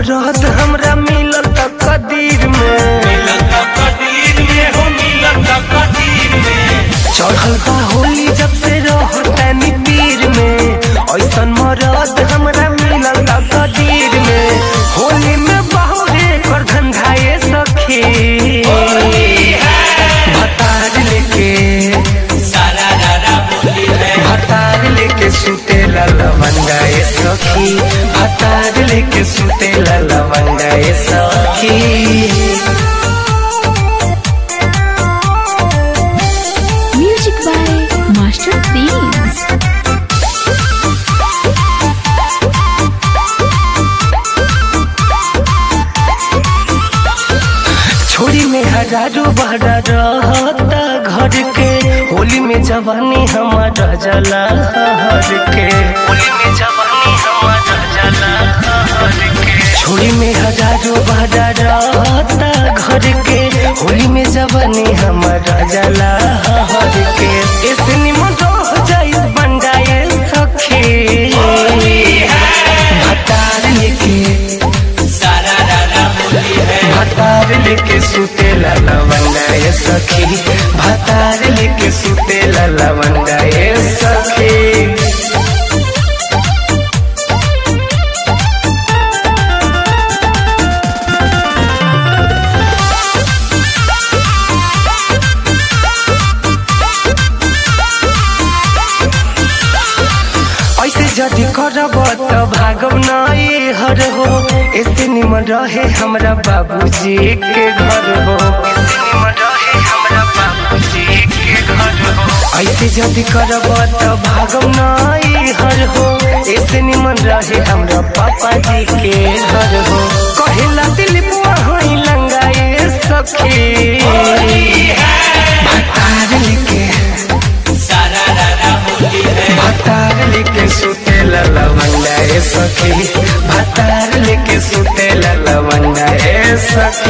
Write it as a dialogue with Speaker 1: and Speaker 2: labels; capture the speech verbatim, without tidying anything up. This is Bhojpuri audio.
Speaker 1: मरद हमरा मिलल त कदीर में
Speaker 2: मिलल त कदीर में हो मिलल त कदीर में
Speaker 1: चढ़ल बा होली जब से रहतानी पीर में ऐसन मरद हमरा मिलल त कदीर में होली में बहुरे कर धंधाए सखी भतार लेके
Speaker 2: सारा रारा बोली है
Speaker 1: भतार लेके सुते लवंगाए सखी भतार लेके सुते लवंगाए सखी।
Speaker 3: Music by Master Themes.
Speaker 1: छोड़ी में हजारों बहरा रहता घर के होली में जवानी हमारा जला हर के होली में जवानी हमारा जला हर के छोड़ी में हजारों बहरा रहता घर के होली में जवानी हमारा जला हर के ऐसे निमन रह जाई बंडाए सखी भतार लेके
Speaker 2: सारा रारा बोली है
Speaker 1: भतार लेके सुते लवंगाए सखी भतार लेके सुते लवंगाए सखी। ऐसे जदि करब त भागब नाई हर हो ऐसे निमन रहे हमरा बाबूजी के घर हो ऐसे निमन रहे हमरा बाबूजी के घर हो ऐसे जदि करब त भागब नाई हर हो ऐसे निमन रहे हमरा पापा जी के घर हो कहेला दिल बुआ हई लंगाए सखी भतार लेके
Speaker 2: सारा रारा बोली है
Speaker 1: भतार लेके सुते लवंगाए सखी भतार लेके सुते लवंगाए सखी।